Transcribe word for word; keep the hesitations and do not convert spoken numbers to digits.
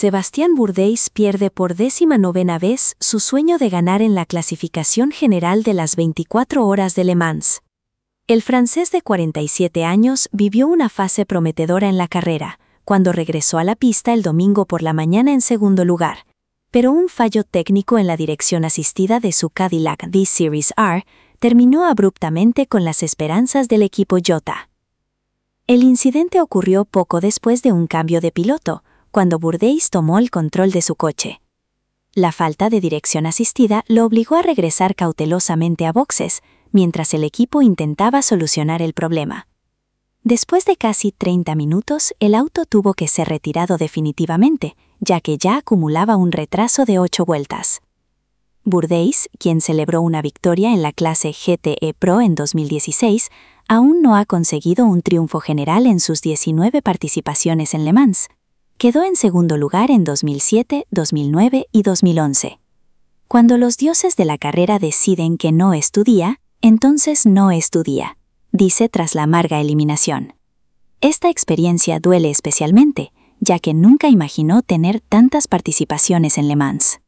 Sébastien Bourdais pierde por décima novena vez su sueño de ganar en la clasificación general de las veinticuatro horas de Le Mans. El francés de cuarenta y siete años vivió una fase prometedora en la carrera, cuando regresó a la pista el domingo por la mañana en segundo lugar, pero un fallo técnico en la dirección asistida de su Cadillac D-Series R terminó abruptamente con las esperanzas del equipo Jota. El incidente ocurrió poco después de un cambio de piloto, cuando Bourdais tomó el control de su coche. La falta de dirección asistida lo obligó a regresar cautelosamente a boxes, mientras el equipo intentaba solucionar el problema. Después de casi treinta minutos, el auto tuvo que ser retirado definitivamente, ya que ya acumulaba un retraso de ocho vueltas. Bourdais, quien celebró una victoria en la clase G T E Pro en dos mil dieciséis, aún no ha conseguido un triunfo general en sus diecinueve participaciones en Le Mans. Quedó en segundo lugar en dos mil siete, dos mil nueve y dos mil once. Cuando los dioses de la carrera deciden que no es tu día, entonces no es tu día, dice tras la amarga eliminación. Esta experiencia duele especialmente, ya que nunca imaginó tener tantas participaciones en Le Mans.